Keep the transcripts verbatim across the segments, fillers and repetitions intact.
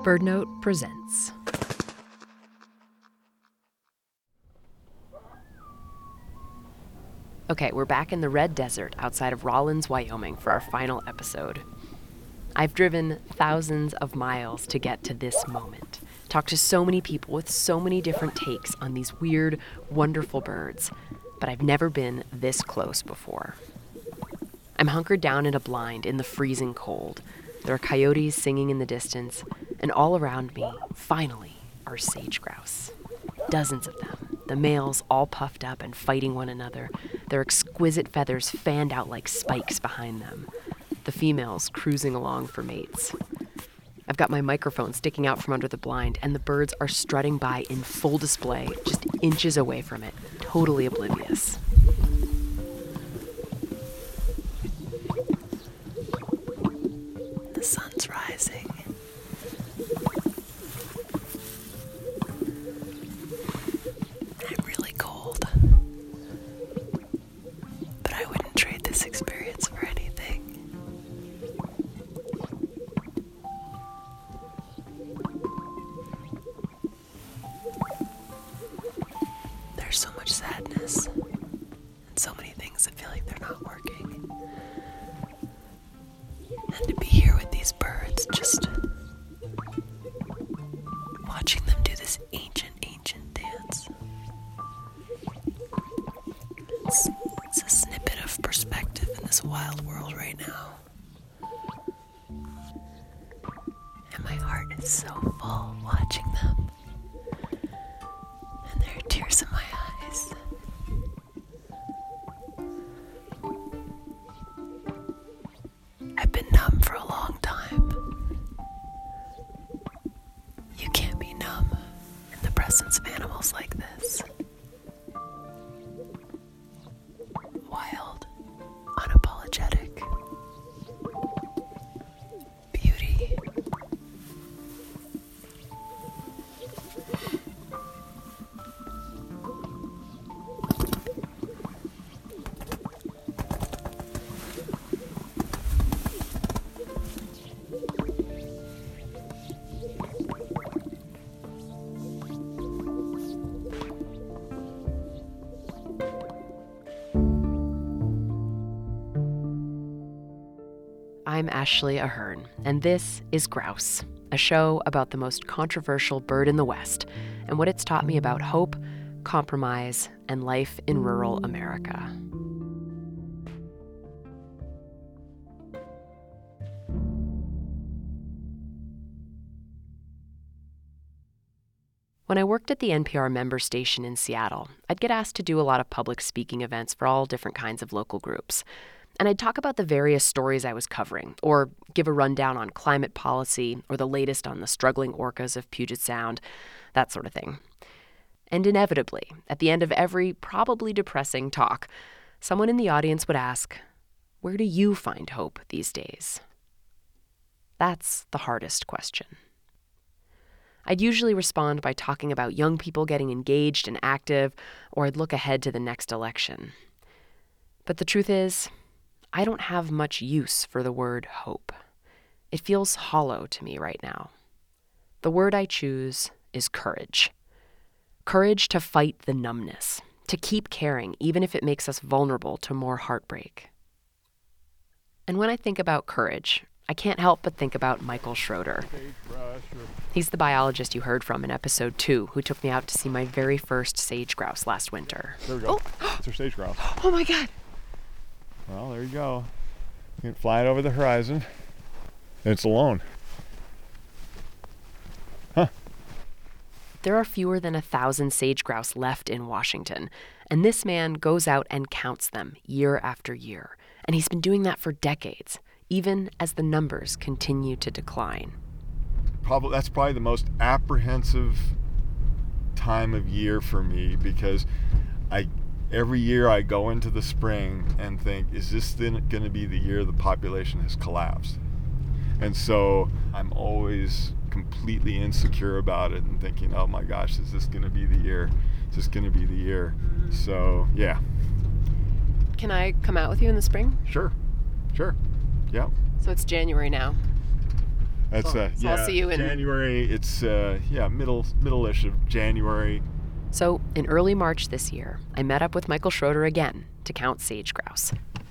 BirdNote presents. Okay, we're back in the Red Desert outside of Rawlins, Wyoming for our final episode. I've driven thousands of miles to get to this moment. Talked to so many people with so many different takes on these weird, wonderful birds, but I've never been this close before. I'm hunkered down in a blind in the freezing cold. There are coyotes singing in the distance, and all around me, finally, are sage grouse. Dozens of them, the males all puffed up and fighting one another, their exquisite feathers fanned out like spikes behind them, the females cruising along for mates. I've got my microphone sticking out from under the blind, and the birds are strutting by in full display, just inches away from it, totally oblivious. The sun's rising. I'm really cold. But I wouldn't trade this experience for anything. There's so much sadness and so many things that feel like they're not working. And to be here with these birds, just watching them do this ancient, ancient dance. It's, it's a snippet of perspective in this wild world right now. And my heart is so full watching them. And there are tears in my eyes. I've been numb for a long time. You can't be numb in the presence of animals like this. Wild, unapologetic, beauty. I'm Ashley Ahern, and this is Grouse, a show about the most controversial bird in the West and what it's taught me about hope, compromise, and life in rural America. When I worked at the N P R member station in Seattle, I'd get asked to do a lot of public speaking events for all different kinds of local groups. And I'd talk about the various stories I was covering, or give a rundown on climate policy, or the latest on the struggling orcas of Puget Sound, that sort of thing. And inevitably, at the end of every probably depressing talk, someone in the audience would ask, "Where do you find hope these days?" That's the hardest question. I'd usually respond by talking about young people getting engaged and active, or I'd look ahead to the next election. But the truth is, I don't have much use for the word hope. It feels hollow to me right now. The word I choose is courage. Courage to fight the numbness, to keep caring even if it makes us vulnerable to more heartbreak. And when I think about courage, I can't help but think about Michael Schroeder. He's the biologist you heard from in episode two, who took me out to see my very first sage grouse last winter. There we go. Oh. It's our sage grouse. Oh my God. Well, there you go. You can fly it over the horizon. And it's alone. Huh. There are fewer than a thousand sage grouse left in Washington, and this man goes out and counts them year after year. And he's been doing that for decades, even as the numbers continue to decline. Probably that's probably the most apprehensive time of year for me, because I every year I go into the spring and think, is this then going to be the year the population has collapsed? And so I'm always completely insecure about it and thinking, oh my gosh, is this going to be the year? Is this going to be the year? So, yeah. Can I come out with you in the spring? Sure. Sure. Yeah. So it's January now. That's uh, So yeah, I'll see you in- January. It's uh, yeah, middle middle-ish of January. So, in early March this year, I met up with Michael Schroeder again to count sage grouse.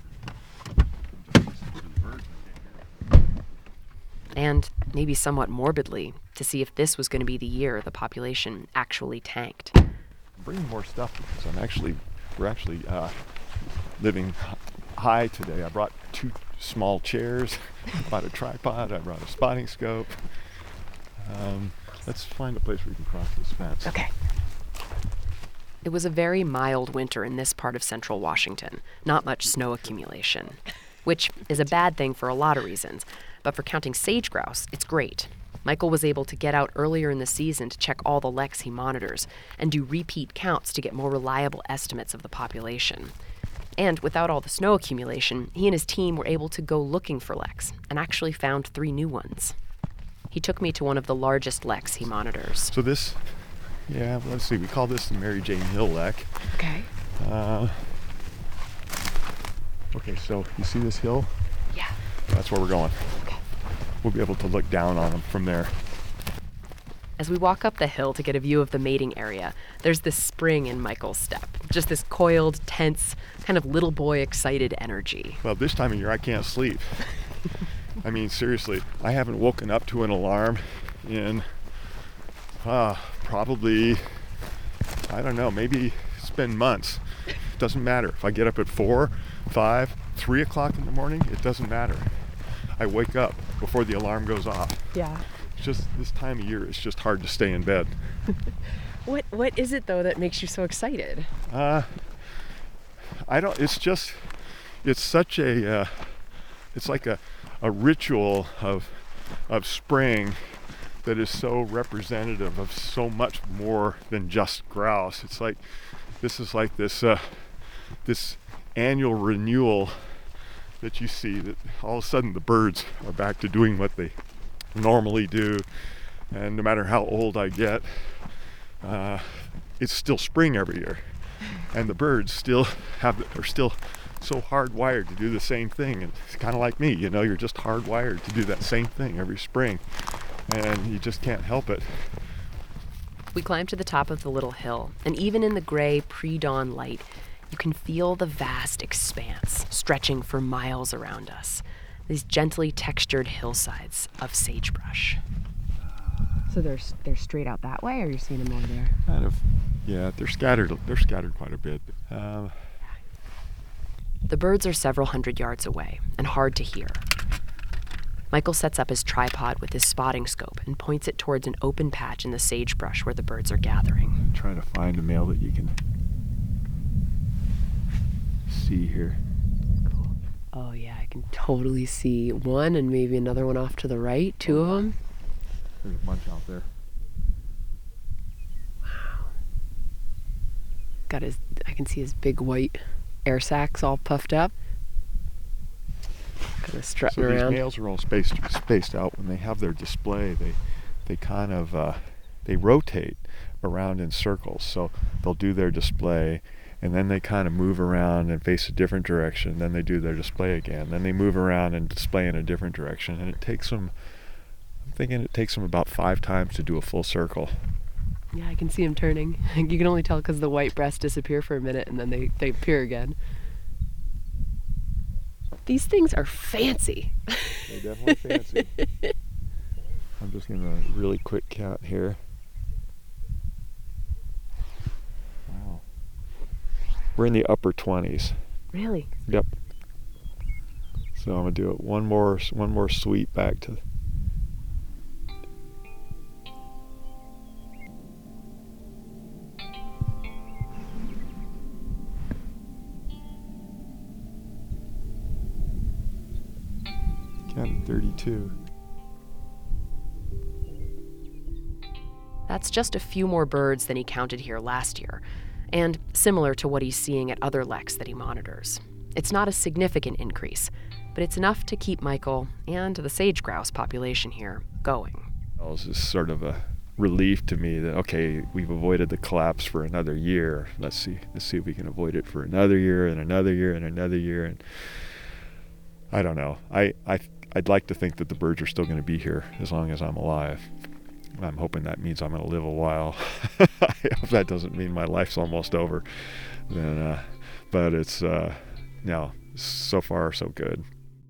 And, maybe somewhat morbidly, to see if this was going to be the year the population actually tanked. I'm bringing more stuff because I'm actually, we're actually uh, living high today. I brought two small chairs, I brought a tripod, I brought a spotting scope. Um, let's find a place where we can cross this fence. Okay. It was a very mild winter in this part of central Washington, not much snow accumulation, which is a bad thing for a lot of reasons. But for counting sage grouse, it's great. Michael was able to get out earlier in the season to check all the leks he monitors and do repeat counts to get more reliable estimates of the population. And without all the snow accumulation, he and his team were able to go looking for leks and actually found three new ones. He took me to one of the largest leks he monitors. So this, yeah, let's see, we call this the Mary Jane Hill lek. Okay. Uh, okay, so you see this hill? Yeah. That's where we're going. Okay. We'll be able to look down on them from there. As we walk up the hill to get a view of the mating area, there's this spring in Michael's step. Just this coiled, tense, kind of little boy excited energy. Well, this time of year I can't sleep. I mean, seriously, I haven't woken up to an alarm in uh, probably, I don't know, maybe it's been months. It doesn't matter. If I get up at four, five, three o'clock in the morning, it doesn't matter. I wake up before the alarm goes off. Yeah. It's just this time of year, it's just hard to stay in bed. What What is it, though, that makes you so excited? Uh, I don't, it's just, it's such a, uh, it's like a, a ritual of, of spring that is so representative of so much more than just grouse. It's like, this is like this, uh, this annual renewal that you see, that all of a sudden the birds are back to doing what they normally do. And no matter how old I get, uh, it's still spring every year. And the birds still have, are still so hardwired to do the same thing. And it's kind of like me, you know, you're just hardwired to do that same thing every spring. And you just can't help it. We climb to the top of the little hill, and even in the gray pre-dawn light, you can feel the vast expanse stretching for miles around us. These gently textured hillsides of sagebrush. So they're they're straight out that way, or you're seeing them over there? Kind of, yeah. They're scattered. They're scattered quite a bit. Uh, the birds are several hundred yards away and hard to hear. Michael sets up his tripod with his spotting scope and points it towards an open patch in the sagebrush where the birds are gathering. Trying to find a male that you can see here. Cool. Oh yeah, I can totally see one and maybe another one off to the right. Two of them. There's a bunch out there. Wow. Got his. I can see his big white air sacs all puffed up. Kind of strutting so around. These males are all spaced spaced out. When they have their display, they they kind of uh, they rotate around in circles. So they'll do their display, and then they kind of move around and face a different direction. Then they do their display again. Then they move around and display in a different direction. And it takes them, I'm thinking it takes them about five times to do a full circle. Yeah, I can see him turning. You can only tell because the white breasts disappear for a minute and then they, they appear again. These things are fancy. They're definitely fancy. I'm just going to really quick count here. Wow. We're in the upper twenties. Really? Yep. So I'm going to do it one more one more sweep back to counted thirty-two. That's just a few more birds than he counted here last year, and similar to what he's seeing at other leks that he monitors. It's not a significant increase, but it's enough to keep Michael and the sage grouse population here going. It was just sort of a relief to me that, okay, we've avoided the collapse for another year. Let's see, let's see if we can avoid it for another year and another year and another year. And I don't know. I I I'd like to think that the birds are still going to be here as long as I'm alive. I'm hoping that means I'm going to live a while. I hope that doesn't mean my life's almost over. Then, uh, but it's, uh, no, so far so good.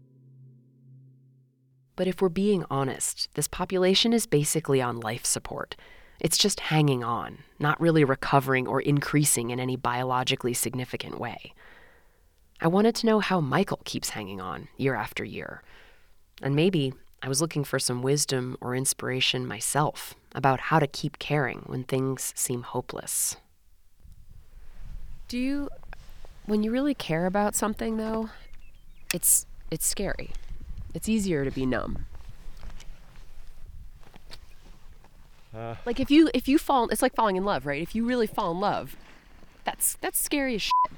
But if we're being honest, this population is basically on life support. It's just hanging on, not really recovering or increasing in any biologically significant way. I wanted to know how Michael keeps hanging on year after year. And maybe I was looking for some wisdom or inspiration myself about how to keep caring when things seem hopeless. Do you, when you really care about something though, it's it's scary. It's easier to be numb. Uh, like if you if you fall, it's like falling in love, right? If you really fall in love, that's that's scary as shit.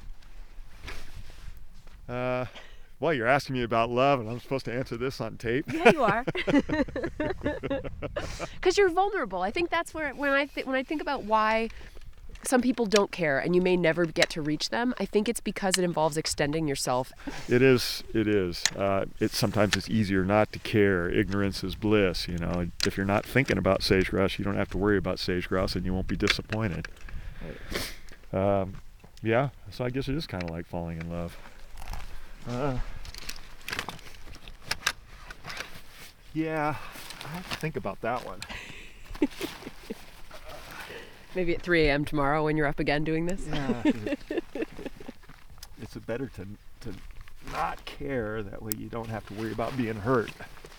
Uh, well, you're asking me about love, and I'm supposed to answer this on tape. Yeah, you are. Because you're vulnerable. I think that's where when I th- when I think about why some people don't care and you may never get to reach them, I think it's because it involves extending yourself. It is. It is. Uh, it's sometimes it's easier not to care. Ignorance is bliss. You know, if you're not thinking about sage grouse, you don't have to worry about sage grouse, and you won't be disappointed. Right. Um, yeah. So I guess it is kind of like falling in love. Uh, yeah, I have to think about that one. Maybe at three a.m. tomorrow when you're up again doing this? Yeah. It's better to to not care. That way you don't have to worry about being hurt.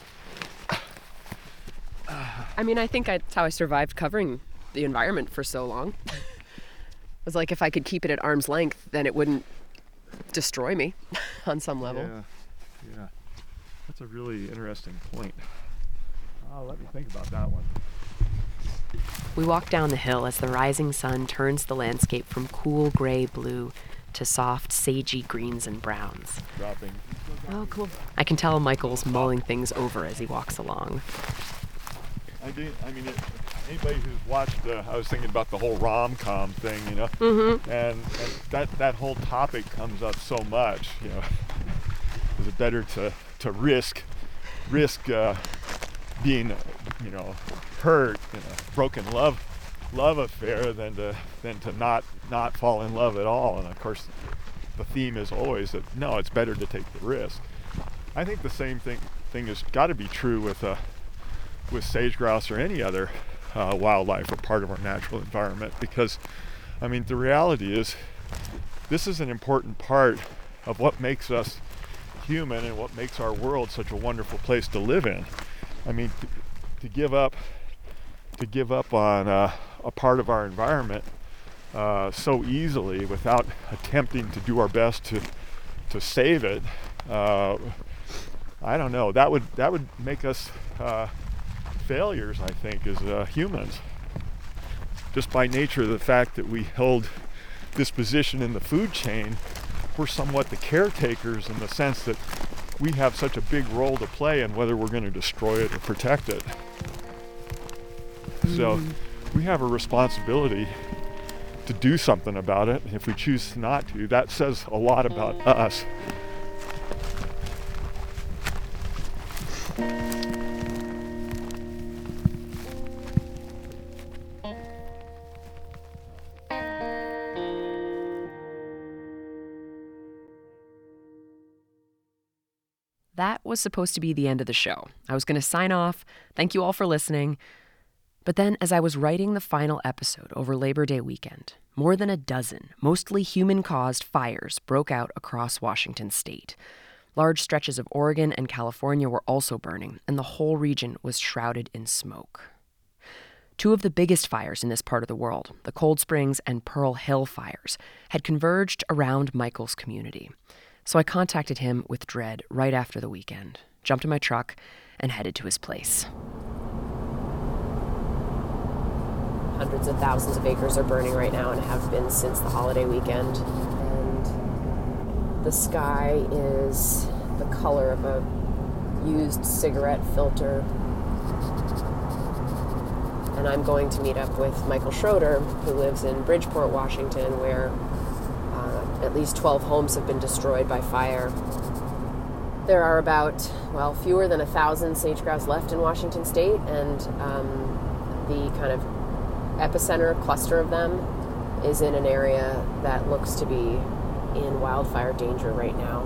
I mean, I think that's how I survived covering the environment for so long. It was like if I could keep it at arm's length, then it wouldn't destroy me on some level. Yeah, yeah. That's a really interesting point. Oh, let me think about that one. We walk down the hill as the rising sun turns the landscape from cool gray blue to soft, sagey greens and browns. Dropping. Oh, cool. I can tell Michael's mulling things over as he walks along. I do. I mean, it, anybody who's watched, uh, I was thinking about the whole rom-com thing, you know, Mm-hmm. and, and that that whole topic comes up so much. You know, is it better to to risk risk uh, being, you know, hurt in a broken love love affair than to than to not not fall in love at all? And of course, the theme is always that no, it's better to take the risk. I think the same thing thing has got to be true with uh, with sage grouse or any other uh, wildlife or part of our natural environment, because I mean the reality is this is an important part of what makes us human and what makes our world such a wonderful place to live in. I mean to, to give up to give up on uh, a part of our environment uh, so easily without attempting to do our best to to save it, uh, I don't know, that would that would make us uh, failures, I think, as uh, humans. Just by nature of the fact that we held this position in the food chain, we're somewhat the caretakers in the sense that we have such a big role to play in whether we're going to destroy it or protect it. Mm. So we have a responsibility to do something about it. If we choose not to, that says a lot about us. That was supposed to be the end of the show. I was going to sign off. Thank you all for listening. But then, as I was writing the final episode over Labor Day weekend, more than a dozen, mostly human-caused fires broke out across Washington state. Large stretches of Oregon and California were also burning, and the whole region was shrouded in smoke. Two of the biggest fires in this part of the world, the Cold Springs and Pearl Hill fires, had converged around Michael's community. So I contacted him with dread right after the weekend, jumped in my truck, and headed to his place. Hundreds of thousands of acres are burning right now and have been since the holiday weekend. And the sky is the color of a used cigarette filter. And I'm going to meet up with Michael Schroeder, who lives in Bridgeport, Washington, where uh, at least twelve homes have been destroyed by fire. There are about, well, fewer than a thousand sage-grouse left in Washington state, and um, the kind of epicenter cluster of them is in an area that looks to be in wildfire danger right now.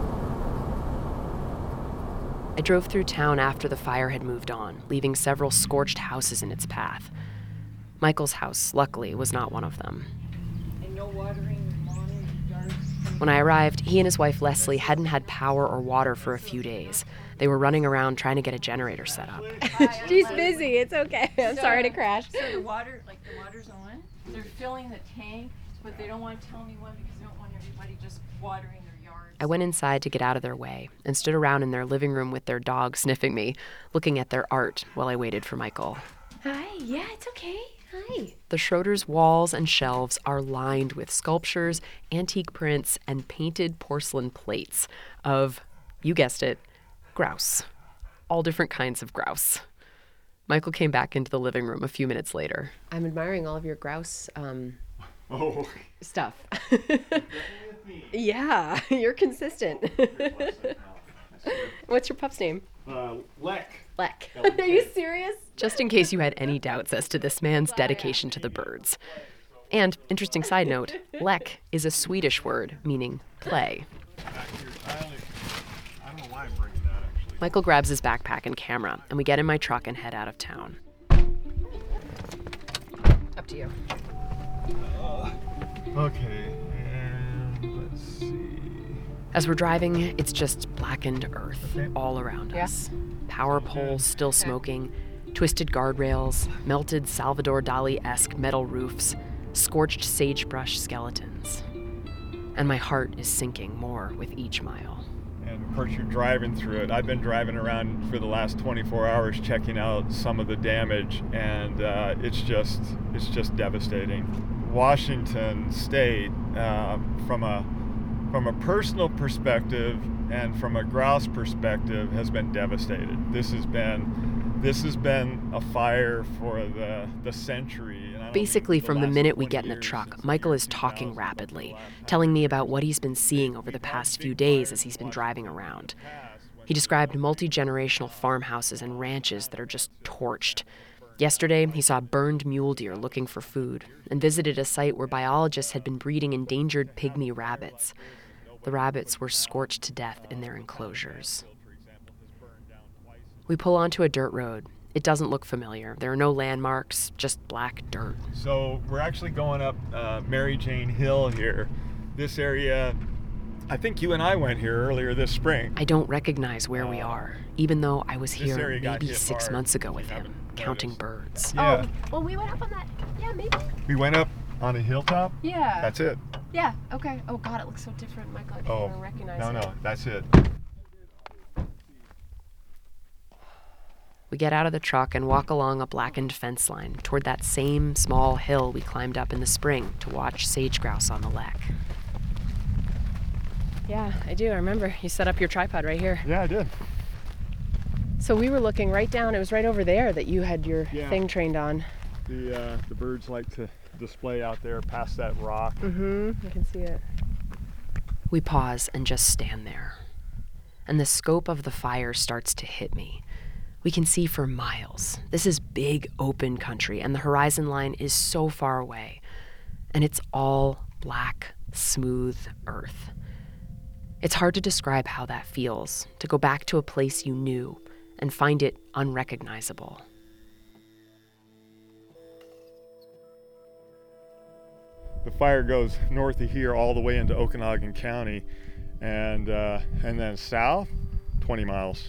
I drove through town after the fire had moved on, leaving several scorched houses in its path. Michael's house, luckily, was not one of them. And no watering lawn and yards. When I arrived, he and his wife Leslie hadn't had power or water for a few days. They were running around trying to get a generator set up. She's busy. It's okay. I'm So- sorry to crash. So the water, like the water's on. They're filling the tank, but they don't want to tell me when because they don't want everybody just watering their yards. I went inside to get out of their way and stood around in their living room with their dog sniffing me, looking at their art while I waited for Michael. Hi. Yeah, it's okay. Hi. The Schroeder's walls and shelves are lined with sculptures, antique prints, and painted porcelain plates of, you guessed it, grouse. All different kinds of grouse. Michael came back into the living room a few minutes later. I'm admiring all of your grouse um, Oh, stuff. Yeah, you're consistent. What's your pup's name? uh, Lek. Lek. Are you serious? Just in case you had any doubts as to this man's dedication to the birds. And, interesting side note, Lek is a Swedish word meaning play. I don't know why I'm bringing that, actually. Michael grabs his backpack and camera, and we get in my truck and head out of town. Up to you. Okay, and let's see. As we're driving, it's just blackened earth Okay. all around Yeah. us. Power poles still smoking, twisted guardrails, melted Salvador Dali-esque metal roofs, scorched sagebrush skeletons. And my heart is sinking more with each mile. And of course, you're driving through it. I've been driving around for the last twenty-four hours, checking out some of the damage, and uh, it's just it's just devastating. Washington State, uh, from a from a personal perspective and from a grouse perspective, has been devastated. This has been this has been a fire for the the century. And I don't Basically, mean from the last minute we twenty get in the years, truck, since Michael year is talking two thousand, rapidly, the last telling me about what he's been seeing over the past few days as he's been driving around. He described multi-generational farmhouses and ranches that are just torched. Yesterday, he saw burned mule deer looking for food and visited a site where biologists had been breeding endangered pygmy rabbits. The rabbits were scorched to death in their enclosures. We pull onto a dirt road. It doesn't look familiar. There are no landmarks, just black dirt. So we're actually going up uh, Mary Jane Hill here. This area, I think you and I went here earlier this spring. I don't recognize where we are, even though I was This here area got maybe hit six hard, months ago if with you him, haven't counting noticed. birds. Yeah, Oh, well, we went up on that. Yeah, maybe. we went up on a hilltop. Yeah. That's it. Yeah. Okay. Oh God, it looks so different, Michael. I can't Oh, even recognize no, it. no, that's it. We get out of the truck and walk along a blackened fence line toward that same small hill we climbed up in the spring to watch sage grouse on the Lek. Yeah, I do. I remember you set up your tripod right here. Yeah, I did. So we were looking right down. It was right over there that you had your Yeah. thing trained on. The uh, the birds like to display out there past that rock. Mm-hmm. I can see it. We pause and just stand there. And the scope of the fire starts to hit me. We can see for miles. This is big open country, and the horizon line is so far away. And it's all black, smooth earth. It's hard to describe how that feels, to go back to a place you knew and find it unrecognizable. The fire goes north of here all the way into Okanagan County, and uh, and then south, twenty miles.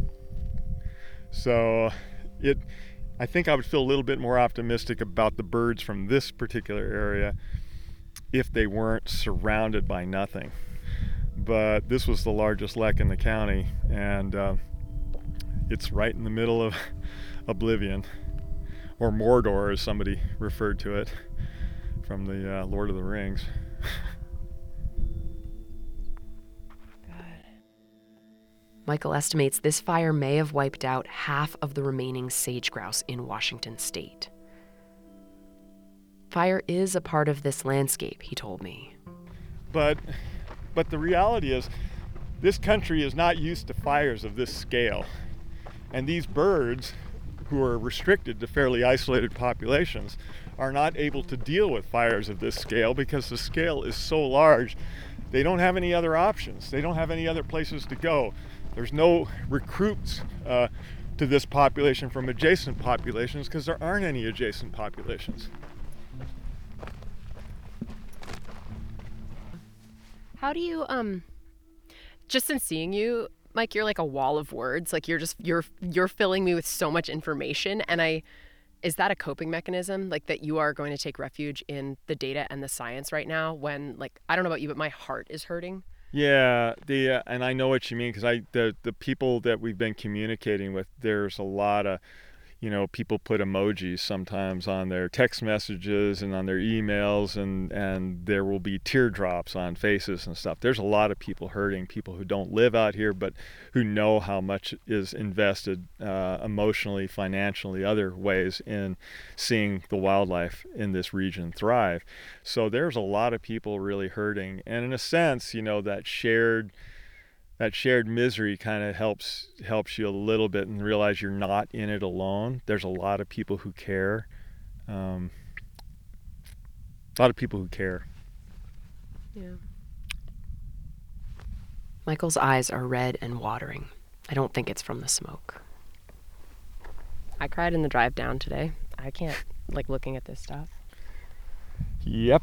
So it, I think I would feel a little bit more optimistic about the birds from this particular area if they weren't surrounded by nothing. But this was the largest lek in the county, and uh, it's right in the middle of oblivion, or Mordor as somebody referred to it from the uh, Lord of the Rings. Michael estimates this fire may have wiped out half of the remaining sage grouse in Washington state. Fire is a part of this landscape, he told me. But, but the reality is, This country is not used to fires of this scale. And these birds, who are restricted to fairly isolated populations, are not able to deal with fires of this scale because the scale is so large. They don't have any other options. They don't have any other places to go. There's no recruits uh, to this population from adjacent populations because there aren't any adjacent populations. How do you, um, just in seeing you, Mike, you're like a wall of words. Like you're just, you're, you're filling me with so much information. And I, is that a coping mechanism? Like that you are going to take refuge in the data and the science right now when, like, I don't know about you, but my heart is hurting? Yeah, the uh, and I know what you mean because I the the people that we've been communicating with, there's a lot of, you know, people put emojis sometimes on their text messages and on their emails, and and there will be teardrops on faces and stuff. There's a lot of people hurting, people who don't live out here but who know how much is invested uh, emotionally, financially, other ways in seeing the wildlife in this region thrive. So there's a lot of people really hurting, and in a sense, you know, that shared that shared misery kind of helps helps you a little bit and realize you're not in it alone. There's a lot of people who care. Um, a lot of people who care. Yeah. Michael's eyes are red and watering. I don't think it's from the smoke. I cried in the drive down today. I can't, like, looking at this stuff. Yep.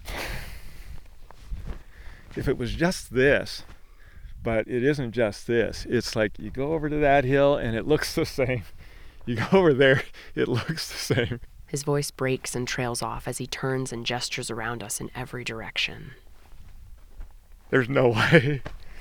If it was just this, but it isn't just this. It's like you go over to that hill and it looks the same. You go over there, it looks the same. His voice breaks and trails off as he turns and gestures around us in every direction. There's no way.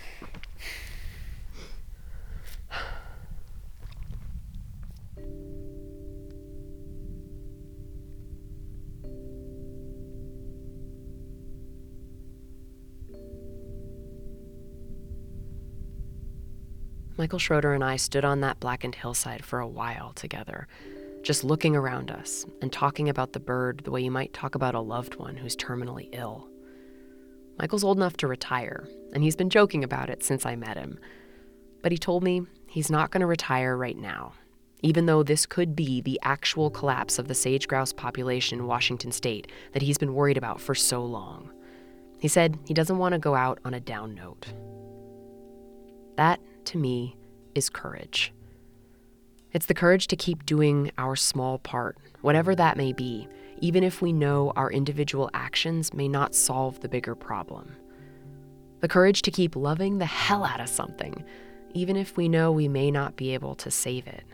Michael Schroeder and I stood on that blackened hillside for a while together, just looking around us and talking about the bird the way you might talk about a loved one who's terminally ill. Michael's old enough to retire, and he's been joking about it since I met him. But he told me he's not going to retire right now, even though this could be the actual collapse of the sage grouse population in Washington state that he's been worried about for so long. He said he doesn't want to go out on a down note. That, to me, is courage. It's the courage to keep doing our small part, whatever that may be, even if we know our individual actions may not solve the bigger problem. The courage to keep loving the hell out of something, even if we know we may not be able to save it.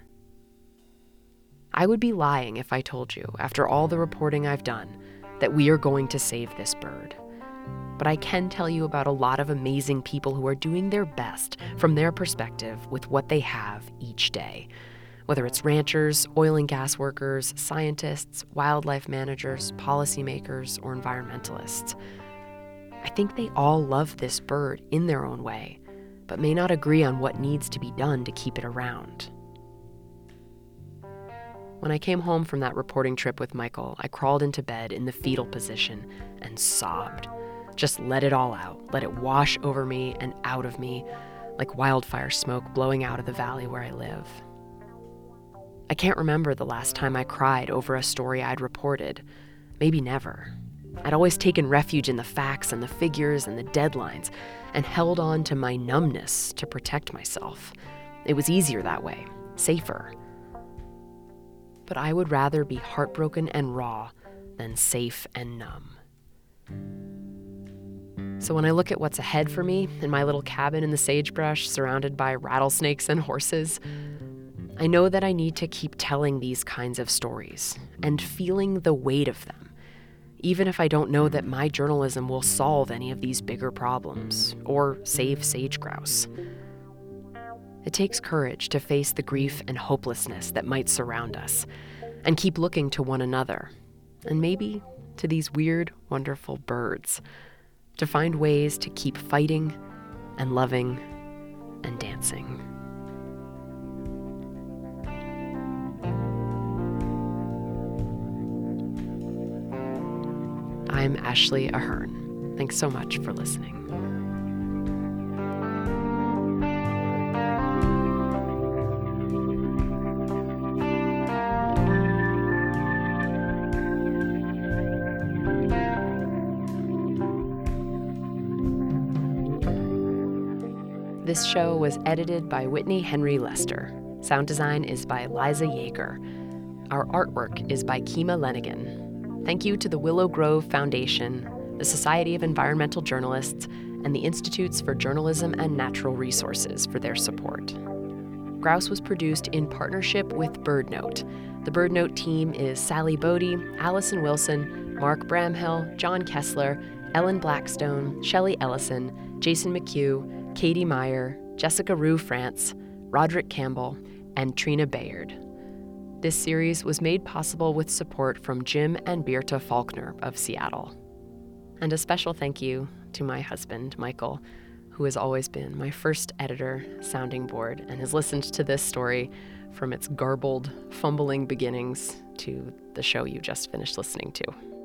I would be lying if I told you, after all the reporting I've done, that we are going to save this bird. But I can tell you about a lot of amazing people who are doing their best from their perspective with what they have each day. Whether it's ranchers, oil and gas workers, scientists, wildlife managers, policymakers, or environmentalists. I think they all love this bird in their own way, but may not agree on what needs to be done to keep it around. When I came home from that reporting trip with Michael, I crawled into bed in the fetal position and sobbed. Just let it all out, let it wash over me and out of me like wildfire smoke blowing out of the valley where I live. I can't remember the last time I cried over a story I'd reported. Maybe never. I'd always taken refuge in the facts and the figures and the deadlines and held on to my numbness to protect myself. It was easier that way, safer. But I would rather be heartbroken and raw than safe and numb. So when I look at what's ahead for me in my little cabin in the sagebrush surrounded by rattlesnakes and horses, I know that I need to keep telling these kinds of stories and feeling the weight of them, even if I don't know that my journalism will solve any of these bigger problems or save sage grouse. It takes courage to face the grief and hopelessness that might surround us and keep looking to one another, and maybe to these weird, wonderful birds, to find ways to keep fighting and loving and dancing. I'm Ashley Ahern. Thanks so much for listening. This show was edited by Whitney Henry Lester. Sound design is by Liza Yeager. Our artwork is by Kima Lenigan. Thank you to the Willow Grove Foundation, the Society of Environmental Journalists, and the Institutes for Journalism and Natural Resources for their support. Grouse was produced in partnership with BirdNote. The BirdNote team is Sally Bodie, Allison Wilson, Mark Bramhill, John Kessler, Ellen Blackstone, Shelley Ellison, Jason McHugh, Katie Meyer, Jessica Rue France, Roderick Campbell, and Trina Bayard. This series was made possible with support from Jim and Birta Faulkner of Seattle. And a special thank you to my husband, Michael, who has always been my first editor, sounding board, and has listened to this story from its garbled, fumbling beginnings to the show you just finished listening to.